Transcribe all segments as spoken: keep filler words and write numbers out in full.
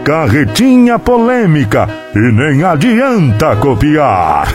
Carretinha polêmica e nem adianta copiar.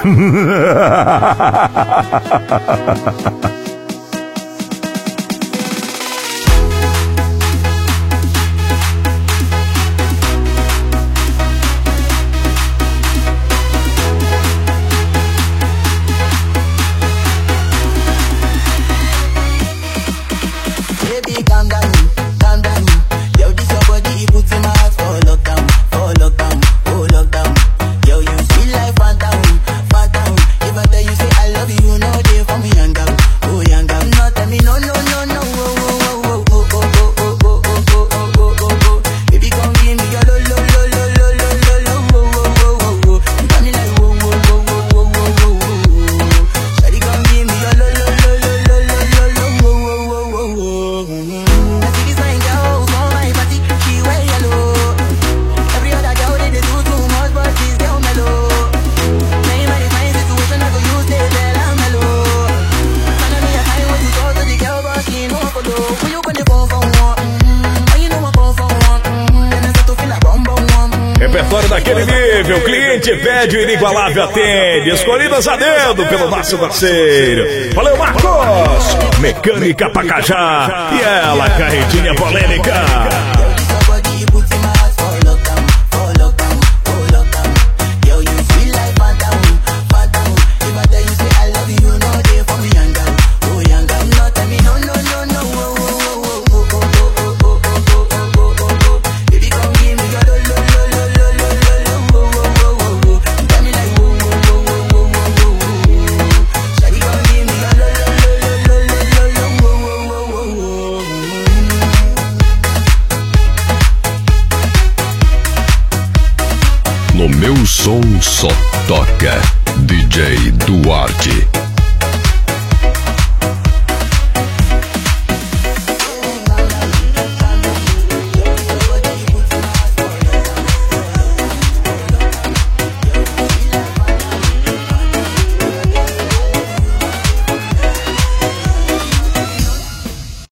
Daquele nível, cliente pede o inigualável atende, escolhidas a dedo pelo nosso parceiro. Valeu, Marcos! Mecânica Pacajá e ela, Carretinha polêmica. No meu som só toca D J Duarte.